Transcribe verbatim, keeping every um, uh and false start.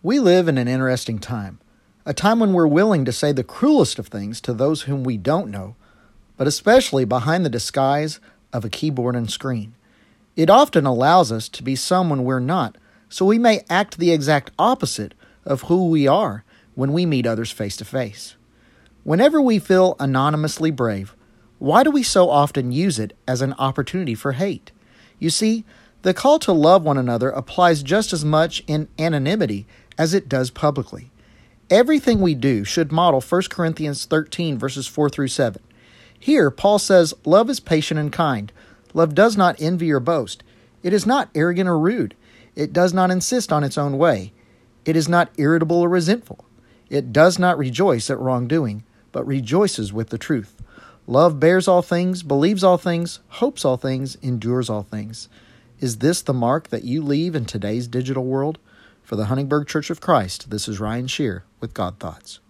We live in an interesting time, a time when we're willing to say the cruelest of things to those whom we don't know, but especially behind the disguise of a keyboard and screen. It often allows us to be someone we're not, so we may act the exact opposite of who we are when we meet others face to face. Whenever we feel anonymously brave, why do we so often use it as an opportunity for hate? You see, the call to love one another applies just as much in anonymity as it does publicly. Everything we do should model First Corinthians thirteen, verses four through seven. Here, Paul says, "Love is patient and kind. Love does not envy or boast. It is not arrogant or rude. It does not insist on its own way. It is not irritable or resentful. It does not rejoice at wrongdoing, but rejoices with the truth. Love bears all things, believes all things, hopes all things, endures all things." Is this the mark that you leave in today's digital world? For the Huntingburg Church of Christ, this is Ryan Shear with God Thoughts.